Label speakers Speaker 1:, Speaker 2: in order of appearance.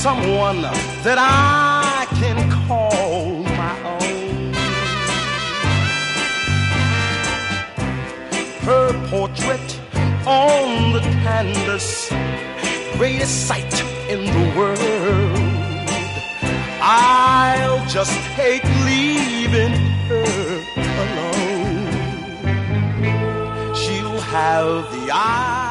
Speaker 1: someone that I can call my own. Her portrait on the canvas, greatest sight in the world. I'll just hate leaving her alone. She'll have the eye